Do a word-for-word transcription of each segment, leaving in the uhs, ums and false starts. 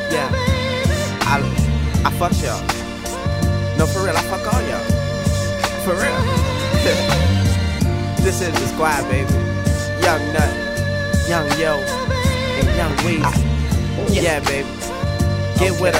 Yeah, I, I fuck y'all. No, for real, I fuck all y'all. For real. This is the squad, baby. Young Nut, Young Yo, and Young Weezy. Yeah, baby. Get okay. with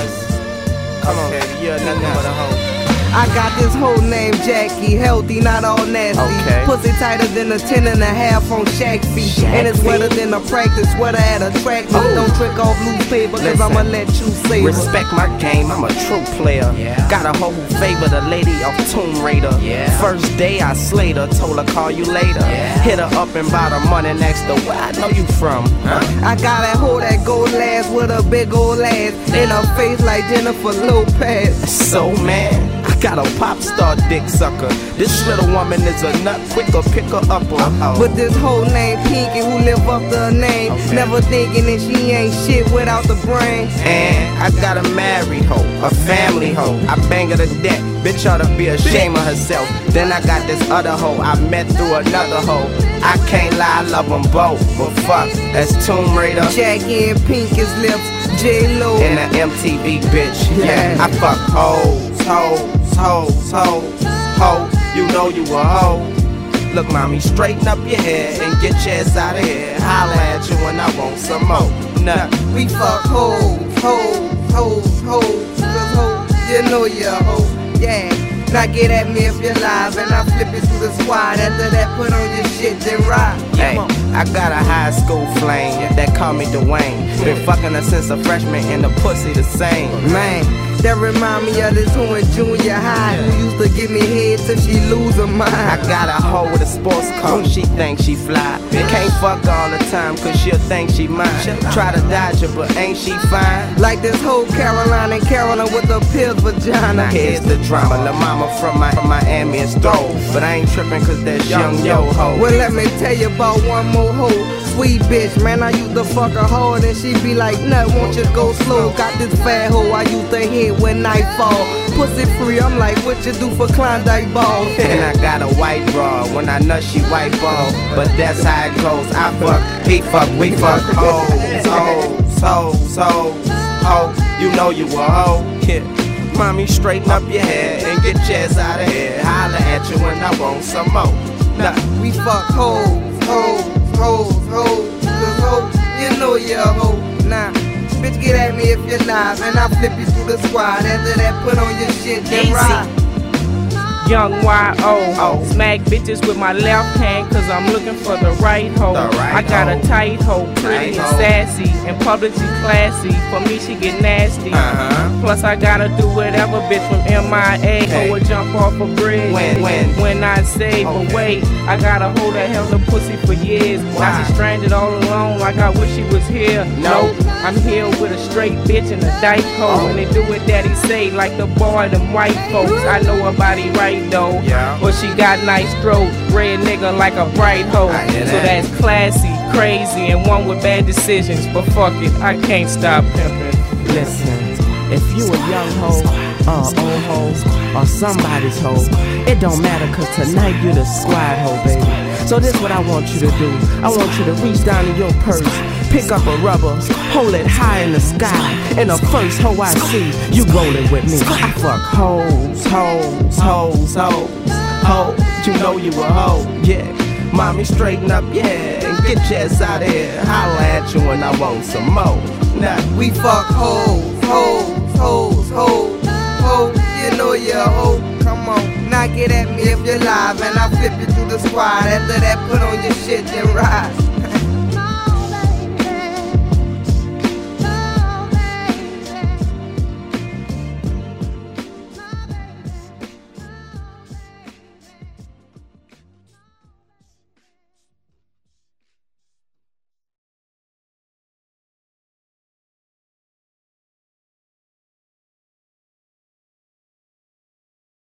us. Come on, baby. You're nothing but a hoe. I got this whole name Jackie, healthy, not all nasty. Okay. Pussy tighter than a ten and a half on Shaq feet. Shaq and it's wetter than a practice sweater at a track meet. Don't trick off loose paper, cause Listen, I'ma let you say respect my game, I'm a true player. Yeah. Got a hoe who favor the lady of Tomb Raider. Yeah. First day I slayed her, told her call you later. Yeah. Hit her up and bought her money next to where I know you from. Huh? I got that hoe that go last with a big old ass in her face like Jennifer Lopez. So man, I got a pop star dick sucker. This little woman is a nut, quicker pick her up. Uh-oh. With this whole name Pinky who live up to her name. Okay. Never thinking that she ain't shit without the brain. And I got a married hoe, a family hoe. I bang her to death, bitch ought to be ashamed of herself. Then I got this other hoe I met through another hoe. I can't lie, I love them both, but fuck, that's Tomb Raider, Jackie and Pinky's lips, J-Lo, and an M T V bitch. Yeah, I fuck hoes, hoes, hoes, hoes, hoes. You know you a hoe. Look, mommy, straighten up your hair and get your ass out of here. Holla at you when I want some more. Nah, we fuck hoes, hoes, hoes, hoes. Cause hoes, you know you a hoe. Yeah. Now get at me if you're live, and I flip it through the squad. After that, put on your shit, then ride. Hey, I got a high school flame that call me Dwayne. Been fucking her since a freshman, and the pussy the same. Man, that remind me of this hoe in junior high who used to give me head till she lose her mind. I got a hoe with a sports coat, she thinks she fly. Can't fuck all the time, cause she'll think she mine. Try to dodge her, but ain't she fine? Like this whole Caroline and Carolyn with a pilled vagina. Now here's the drama, La Mama from, my, from Miami and Stole. But I ain't tripping cause that's young yo ho. Well, let me tell you about one more hoe. Sweet bitch, man, I used to fuck her hard and she be like, nut, won't you go slow? Got this fat hoe I used to hit when night fall. Pussy free, I'm like, what you do for Klondike balls? And I got a white bra, when I nut she white ball. But that's how it goes, I fuck, he fuck, we fuck. Hoes, hoes, hoes, hoes, hoes. You know you a hoe. Yeah. Mommy, straighten up your hair and get your ass out of here. Holla at you when I want some more. Nah, we fuck hoes, hoes, hoes, hoes. Cause hoes, you know you a hoe. Nah, bitch, get at me if you're live, and I'll flip you through the squad. After that, put on your shit, then ride. Young Y O, smack bitches with my left hand, cause I'm looking for the right hoe. The right I got hoe. a tight hoe, pretty Tight and hoe. sassy, and publicly classy. For me, she get nasty. Uh-huh. Plus, I gotta do whatever, bitch, from M I A. Hey. Or jump off a bridge. When, when? When I say, Okay. but wait, I gotta hold her held the pussy for years. Why? Now she stranded all alone, like I wish she was here. No. I'm here with a straight bitch and a dyke hoe. Oh. And they do what daddy say, like the boy, them white folks. I know her body right though. Yeah. But she got nice throat, red nigga like a bright hoe. I hear So that. that's classy, crazy, and one with bad decisions. But fuck it, I can't stop pimping. Listen, if you a young hoe, or old hoe, or somebody's hoe, it don't matter cause tonight you the squad hoe, baby. So this what I want you to do. I want you to reach down in your purse, pick up a rubber, hold it high in the sky, and the first hoe I see, you rolling with me. I fuck hoes, hoes, hoes, hoes, hoes. You know you a hoe, yeah. Mommy, straighten up your hair and get your ass out of here. Holla at you when I want some more. Nah, we fuck hoes, hoes, hoes, hoes, hoes. You know you a hoe. Come on, now get at me if you're live, and I'll flip you through the squad. After that, put on your shit, then ride.